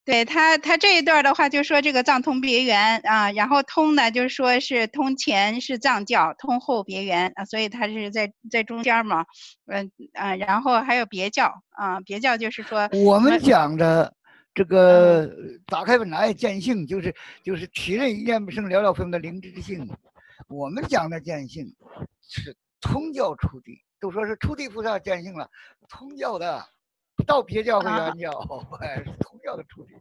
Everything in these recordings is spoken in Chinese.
对他这一段的话，就说这个藏通别圆啊，然后通呢，就是说是通前是藏教，通后别圆啊，所以他是在中间嘛，然后还有别教啊，别教就是说我们什么讲的这个打开本来见性，就是体认一念不生，了了分的灵知性。我们讲的见性是通教出地，都说是出地菩萨见性了，通教的不到别教和原教，是通教的出地。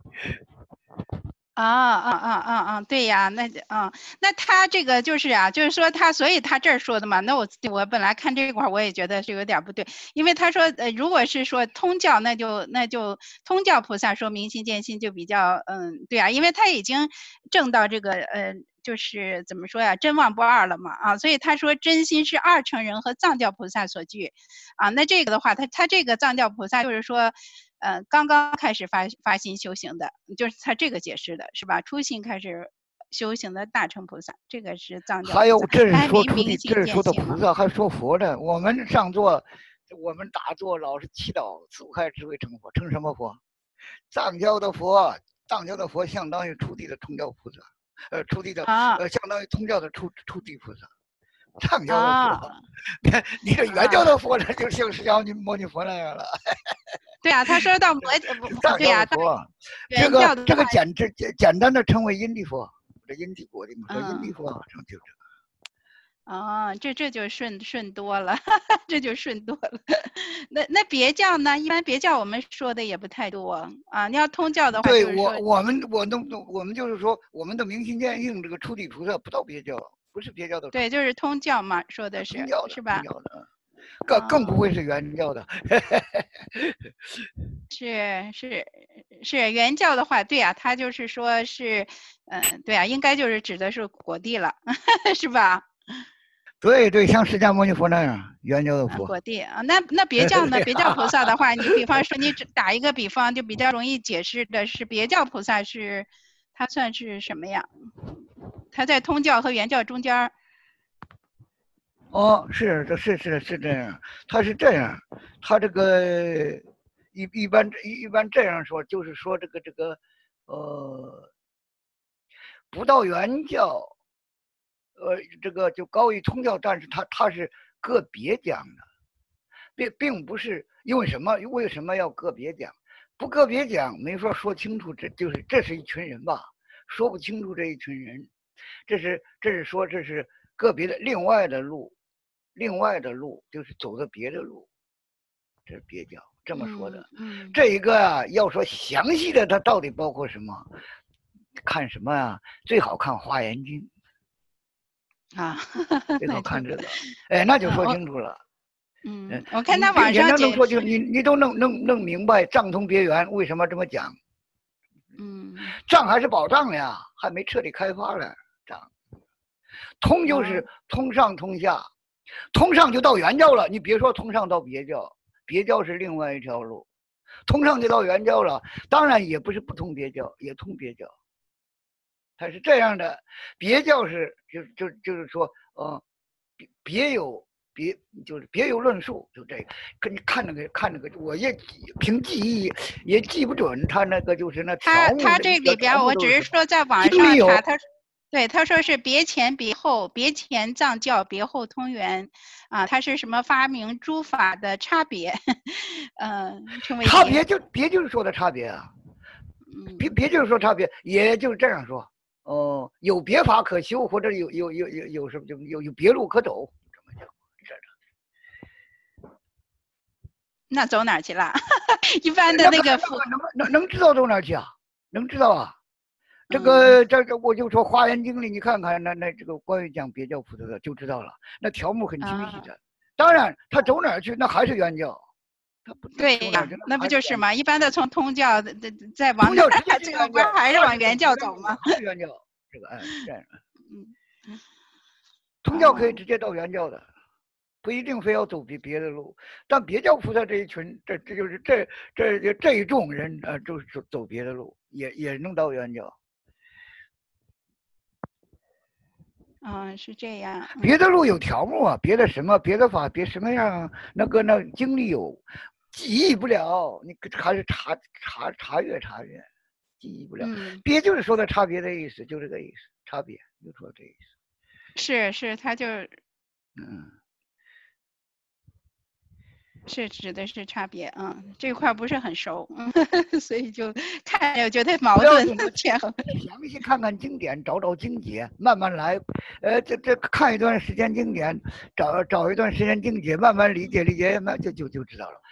对呀，那他这个就是啊，就是说他，所以他这儿说的嘛，那我本来看这块我也觉得是有点不对，因为他说如果是说通教，那就通教菩萨说明心见性就比较对啊，因为他已经证到这个就是怎么说呀，真妄不二了嘛啊，所以他说真心是二乘人和藏教菩萨所具啊，那这个的话，他这个藏教菩萨就是说。刚刚开始发心修行的，就是他这个解释的是吧？初心开始修行的大乘菩萨，这个是藏教菩萨。 还有这是说出地， 这是说的菩萨，还说佛的。我们上座，我们打坐老是祈祷自开智慧成佛，成什么佛？藏教的佛，相当于出地的通教菩萨，出地的相当于通教的出地菩萨。藏教的佛，你这原教的佛呢，就像释迦牟尼佛那样了。 对啊，他说到藏教的佛，这个简单的称为因地佛，这因地果地嘛，说因地佛成就这个。 这就顺多了，这就顺多了。那别教呢？一般别教我们说的也不太多啊。你要通教的话， 对我们就是说，我们的明心见性这个出地菩萨不到别教。不是别教的， 对，就是通教嘛，说的是通教的是吧？ 更不会是原教的。 是原教的话，对啊，他就是说是，对啊，应该就是指的是果地了，是吧？ 对，像释迦牟尼佛那样原教的佛。 果地啊，那别教呢？别教菩萨的话，你比方说你打一个比方，就比较容易解释的是别教菩萨是，他算是什么呀？他在通教和原教中间。 是这样，他是这样，他这个一般这样说，就是说这个不到原教，这个就高于通教，但是他是个别讲的，并不是因为什么？为什么要个别讲？不个别讲，没法说清楚，这是一群人吧？说不清楚这一群人，这是说这是个别的另外的路就是走的别的路，这是别教这么说的。这一个啊，要说详细的，它到底包括什么？看什么啊？最好看《华严经》 啊， 最好看这个，那就说清楚了。 我看他网上能说清，你都能明白藏通别圆为什么这么讲。藏还是宝藏呀，还没彻底开发呢。藏通就是通上通下，通上就到原教了。你别说通上到别教，别教是另外一条路，通上就到原教了。当然也不是不通别教，也通别教。它是这样的，别教是就是说，别有论述，就这个。跟你看那个，我也凭记忆也记不准，他那个就是那条目。 他这里边，我只是说在网上查，他说是别前别后，别前藏教，别后通圆啊，它是什么发明诸法的差别？称为差别就是说的差别啊，别就是说差别，也就是这样说。有别法可修，或者有什么就有别路可走，这么讲。 那走哪去了？一般的那个能知道走哪去啊？能知道啊？这我就说《华严经》里，你看看那这个关于讲别教菩萨的就知道了，那条目很清晰的。当然，他走哪去，那还是原教。 对呀，那不就是嘛？一般的从通教再往这个不还是往原教走吗？ 原教这个这样。通教可以直接到原教的，不一定非要走别的路。但别教菩萨这一群，这就是这一众人就是走别的路，也能到原教。 是这样。 别的路有条目啊，别的什么，别的法，别什么样啊？那经历有，记忆不了，你还是查阅。 记忆不了。别就是说的差别的意思，就这个意思，差别就说这意思。是，他就是指的是差别，这块不是很熟，所以就看着觉得矛盾权衡。 详细看看经典，找找经解，慢慢来。这看一段时间经典，找一段时间经解，慢慢理解，那就知道了。